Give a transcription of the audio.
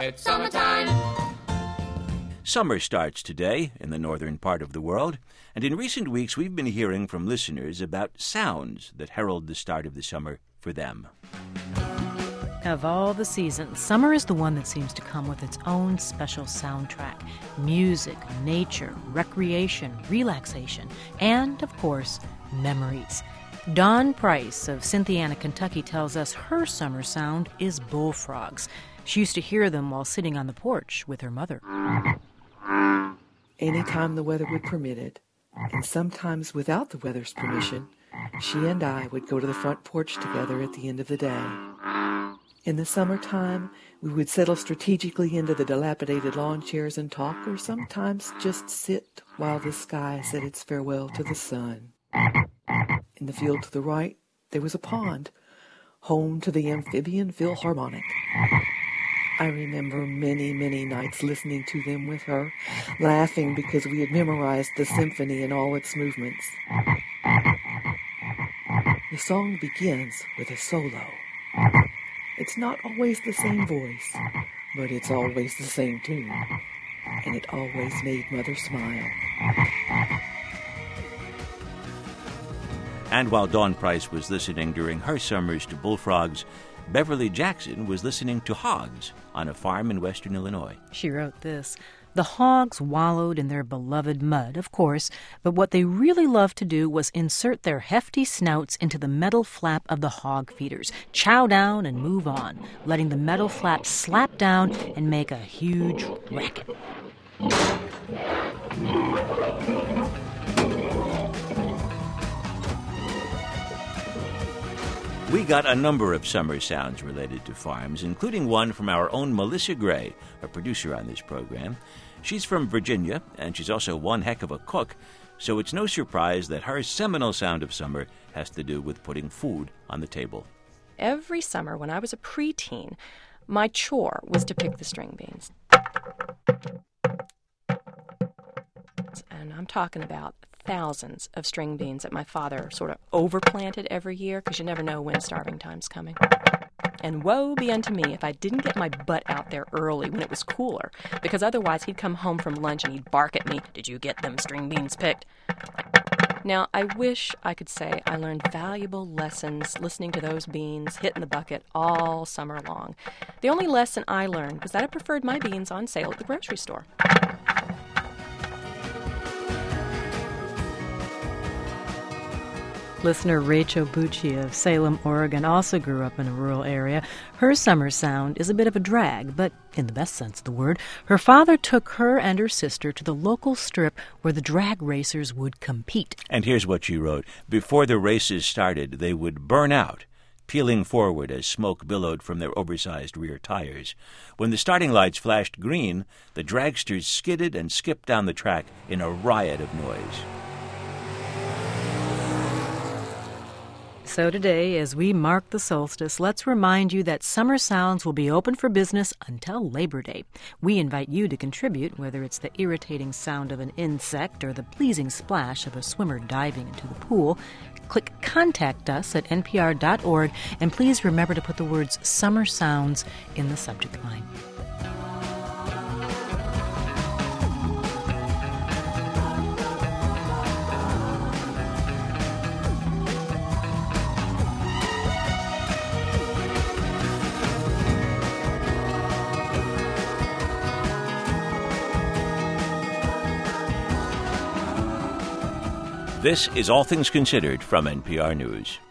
It's summertime. Summer starts today in the northern part of the world, and in recent weeks we've been hearing from listeners about sounds that herald the start of the summer for them. Of all the seasons, summer is the one that seems to come with its own special soundtrack. Music, nature, recreation, relaxation, and, of course, memories. Dawn Price of Cynthiana, Kentucky tells us her summer sound is bullfrogs. She used to hear them while sitting on the porch with her mother. Anytime the weather would permit it, and sometimes without the weather's permission, she and I would go to the front porch together at the end of the day. In the summertime, we would settle strategically into the dilapidated lawn chairs and talk, or sometimes just sit while the sky said its farewell to the sun. In the field to the right, there was a pond, home to the Amphibian Philharmonic. I remember many, many nights listening to them with her, laughing because we had memorized the symphony in all its movements. The song begins with a solo. It's not always the same voice, but it's always the same tune, and it always made Mother smile. And while Dawn Price was listening during her summers to bullfrogs, Beverly Jackson was listening to hogs on a farm in western Illinois. She wrote this: "The hogs wallowed in their beloved mud, of course, but what they really loved to do was insert their hefty snouts into the metal flap of the hog feeders, chow down and move on, letting the metal flap slap down and make a huge racket." We got a number of summer sounds related to farms, including one from our own Melissa Gray, a producer on this program. She's from Virginia, and she's also one heck of a cook, so it's no surprise that her seminal sound of summer has to do with putting food on the table. Every summer when I was a preteen, my chore was to pick the string beans. And I'm talking about thousands of string beans that my father sort of overplanted every year, because you never know when starving time's coming. And woe be unto me if I didn't get my butt out there early when it was cooler, because otherwise he'd come home from lunch and he'd bark at me, "Did you get them string beans picked?" Now, I wish I could say I learned valuable lessons listening to those beans hitting the bucket all summer long. The only lesson I learned was that I preferred my beans on sale at the grocery store. Listener Rachel Bucci of Salem, Oregon, also grew up in a rural area. Her summer sound is a bit of a drag, but in the best sense of the word. Her father took her and her sister to the local strip where the drag racers would compete. And here's what she wrote. Before the races started, they would burn out, peeling forward as smoke billowed from their oversized rear tires. When the starting lights flashed green, the dragsters skidded and skipped down the track in a riot of noise. So today, as we mark the solstice, let's remind you that Summer Sounds will be open for business until Labor Day. We invite you to contribute, whether it's the irritating sound of an insect or the pleasing splash of a swimmer diving into the pool. Click Contact Us at npr.org, and please remember to put the words Summer Sounds in the subject line. This is All Things Considered from NPR News.